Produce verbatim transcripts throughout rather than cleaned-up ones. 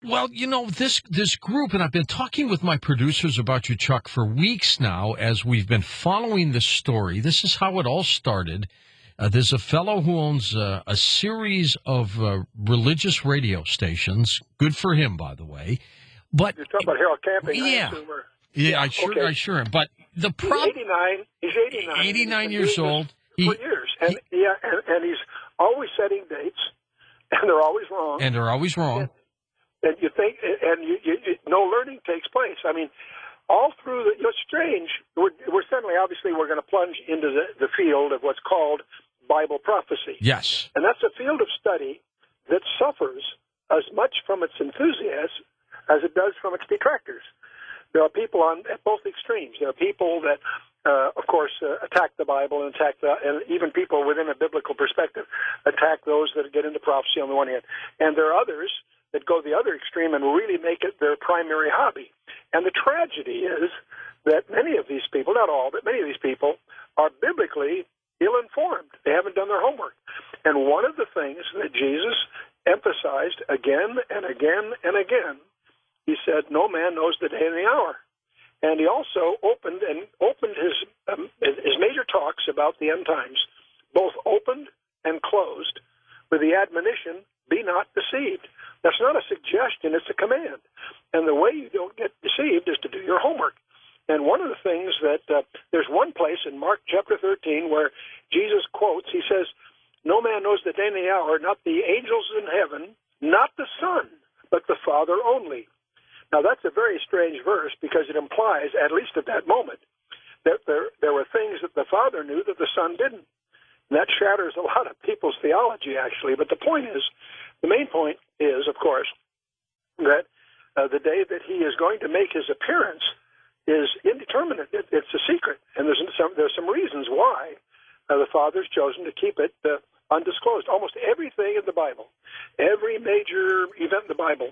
Well, you know, this this group, and I've been talking with my producers about you, Chuck, for weeks now as we've been following this story. This is how it all started. Uh, there's a fellow who owns uh, a series of uh, religious radio stations. Good for him, by the way. But You're talking about Harold Camping, yeah, I assume, or, yeah, yeah, I sure, okay. I sure am. But the He's problem, eighty-nine. He's eighty-nine. eighty-nine He's been years doing this old. for He, years, and he, yeah, and, and he's always setting dates, and they're always wrong. and they're always wrong. And, and you think, and you, you, you, no learning takes place. I mean, all through the, you know, it's strange. We're, we're suddenly, obviously, we're going to plunge into the, the field of what's called Bible prophecy. Yes. And that's a field of study that suffers as much from its enthusiasts as it does from its detractors. There are people on at both extremes. There are people that, uh, of course, uh, attack the Bible and attack the, and even people within a biblical perspective attack those that get into prophecy on the one hand. And there are others that go the other extreme and really make it their primary hobby. And the tragedy is that many of these people, not all, but many of these people, are biblically ill-informed. They haven't done their homework. And one of the things that Jesus emphasized again and again and again, he said, no man knows the day and the hour. And he also opened and opened his um, his major talks about the end times, both opened and closed, with the admonition, be not deceived. That's not a suggestion, it's a command. And the way you don't get deceived is to do your homework. And one of the things that, uh, there's one place in Mark chapter thirteen where Jesus quotes, he says, no man knows the day and the hour, not the angels in heaven, not the Son, but the Father only. Now that's a very strange verse because it implies, at least at that moment, that there, there were things that the Father knew that the Son didn't. And that shatters a lot of people's theology, actually. But the point is, the main point is, of course, that uh, the day that he is going to make his appearance is indeterminate. It, it's a secret, and there's some there's some reasons why uh, the Father's chosen to keep it uh, undisclosed. Almost everything in the Bible, every major event in the Bible,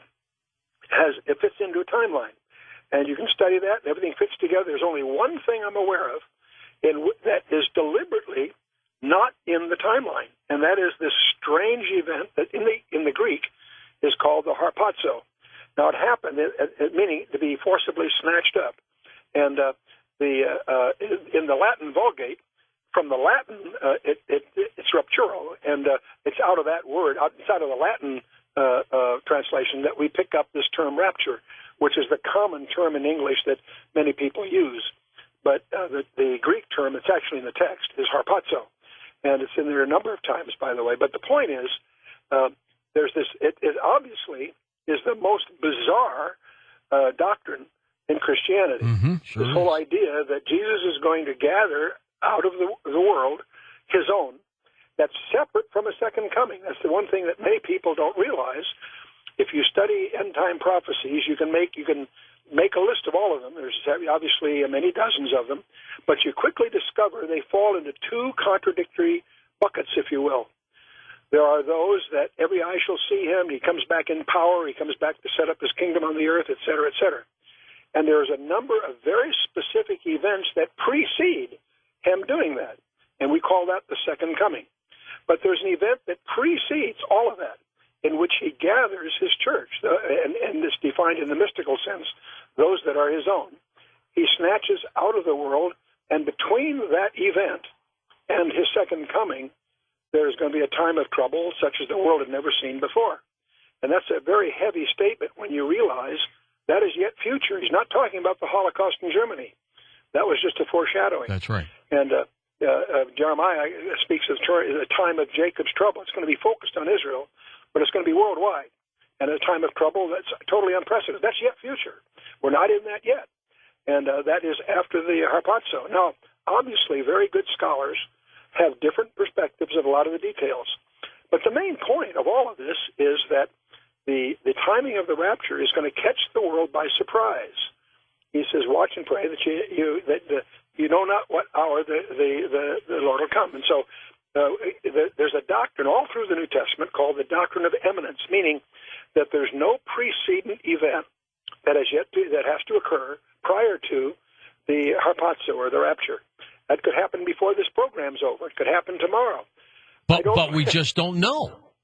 has it fits into a timeline, and you can study that, and everything fits together. There's only one thing I'm aware of in that is deliberately not in the timeline, and that is this strange event that in the in the Greek is called the harpazo. Now, it happened, it, it, meaning to be forcibly snatched up. And uh, the uh, uh, in the Latin Vulgate, from the Latin, uh, it, it, it's rupturo, and uh, it's out of that word, it's out of the Latin uh, uh, translation that we pick up this term rapture, which is the common term in English that many people use. But uh, the, the Greek term, it's actually in the text, is harpazo. And it's in there a number of times, by the way. But the point is, uh, there's this, it, it obviously is the most bizarre uh, doctrine in Christianity. Mm-hmm, sure this is. whole idea that Jesus is going to gather out of the, the world his own, that's separate from a second coming. That's the one thing that many people don't realize. If you study end-time prophecies, you can make you can make a list of all of them. There's obviously many dozens of them, but you quickly discover they fall into two contradictory buckets, if you will. There are those that every eye shall see him, he comes back in power, he comes back to set up his kingdom on the earth, et cetera, et cetera. And there's a number of very specific events that precede him doing that, and we call that the second coming. But there's an event that precedes all of that, in which he gathers his church, and, and it's defined in the mystical sense, those that are his own. He snatches out of the world, and between that event and his second coming, there's going to be a time of trouble such as the world had never seen before. And that's a very heavy statement when you realize that is yet future. He's not talking about the Holocaust in Germany. That was just a foreshadowing. That's right. And uh, uh, uh, Jeremiah speaks of the time of Jacob's trouble. It's going to be focused on Israel, but it's going to be worldwide. And a time of trouble that's totally unprecedented. That's yet future. We're not in that yet. And uh, that is after the harpazo. Now, obviously, very good scholars have different perspectives of a lot of the details. But the main point of all of this is that the, the timing of the rapture is going to catch the world by surprise. He says, watch and pray that you, you, that the, you know not what hour the, the, the, the Lord will come. And so uh, the, there's a doctrine all through the New Testament called the doctrine of eminence, meaning that there's no precedent event that has yet to, that has to occur prior to the harpazo or the rapture. That could happen before this program's over. It could happen tomorrow. But but we just don't know.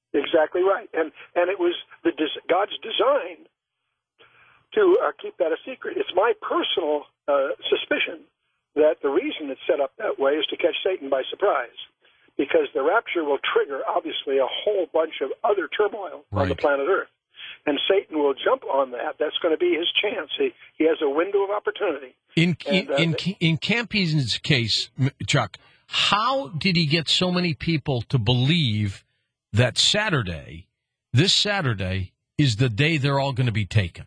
Exactly right. And and it was the God's design to uh, keep that a secret. It's my personal uh, suspicion that the reason it's set up that way is to catch Satan by surprise, because the rapture will trigger, obviously, a whole bunch of other turmoil right. on the planet Earth. And Satan will jump on that. That's going to be his chance. He, he has a window of opportunity. In and, uh, in in Camping's case, Chuck, how did he get so many people to believe that Saturday, this Saturday, is the day they're all going to be taken?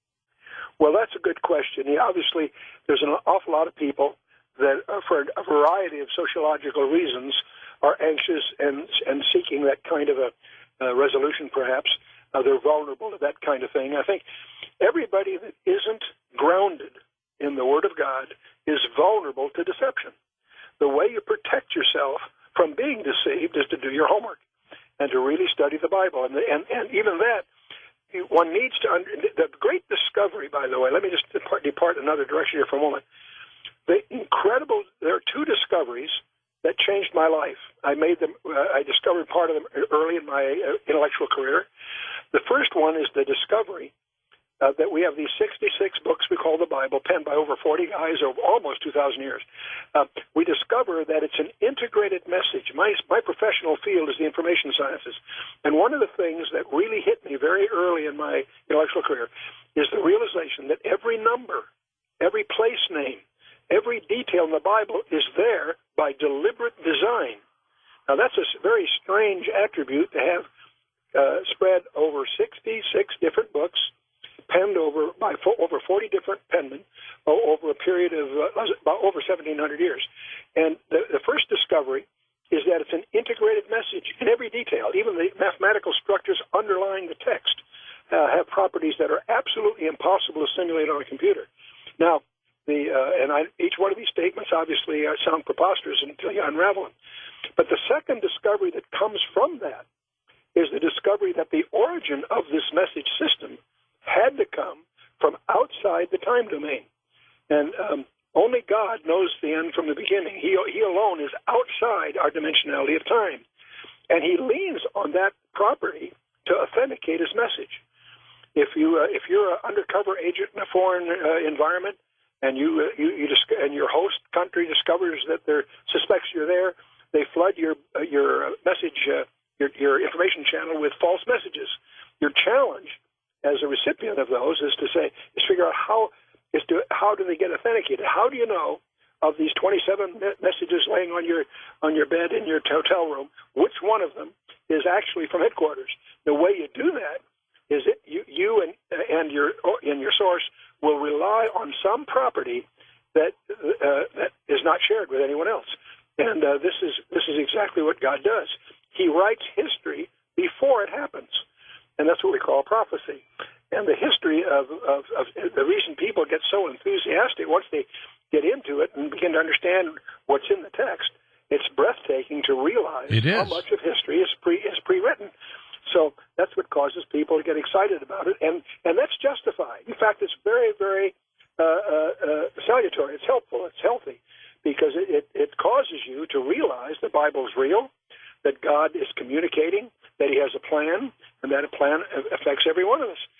Well, that's a good question. He, obviously, there's an awful lot of people that, uh, for a variety of sociological reasons, are anxious and and seeking that kind of a uh, resolution, perhaps. Uh, they're vulnerable to that kind of thing. I think everybody that isn't grounded in the Word of God is vulnerable to deception. The way you protect yourself from being deceived is to do your homework and to really study the Bible. And, and, and even that, one needs to under, the great discovery, by the way, let me just depart, depart another direction here for a moment. The incredible, there are two discoveries that changed my life. I made them, uh, I discovered part of them early in my uh, intellectual career. The first one is the discovery uh, that we have these sixty-six books we call the Bible, penned by over forty guys over almost two thousand years. Uh, we discover that it's an integrated message. My, my professional field is the information sciences. And one of the things that really hit me very early in my intellectual career is the realization that every number, every place name, every detail in the Bible is there by deliberate design. Now, that's a very strange attribute to have uh, spread over sixty-six different books, penned over by fo- over forty different penmen uh, over a period of uh, about over seventeen hundred years. And the, the first discovery is that it's an integrated message in every detail. Even the mathematical structures underlying the text uh, have properties that are absolutely impossible to simulate on a computer. Now, The, uh, and I, each one of these statements obviously uh, sound preposterous until you unravel them. But the second discovery that comes from that is the discovery that the origin of this message system had to come from outside the time domain. And um, only God knows the end from the beginning. He, he alone is outside our dimensionality of time. And he leans on that property to authenticate his message. If, you, uh, if you're an undercover agent in a foreign uh, environment, and you, uh, you, you dis- and your host country discovers that there suspects you're there, they flood your uh, your message, uh, your, your information channel with false messages. Your challenge as a recipient of those is to say, is figure out how is to how do they get authenticated? How do you know of these twenty-seven me- messages laying on your on your bed in your hotel room, which one of them is actually from headquarters? The way you do that is that you you and and your and your source will rely on some property that uh, that is not shared with anyone else. And uh, this is this is exactly what God does. He writes history before it happens, and that's what we call prophecy. And the history of, of, of the reason people get so enthusiastic once they get into it and begin to understand what's in the text, it's breathtaking to realize it is. how much of history is pre is pre-written. So that's what causes people to get excited about it, and, and that's justified. In fact, it's very, very uh, uh, uh, salutary. It's helpful. It's healthy, because it, it, it causes you to realize the Bible is real, that God is communicating, that he has a plan, and that a plan affects every one of us.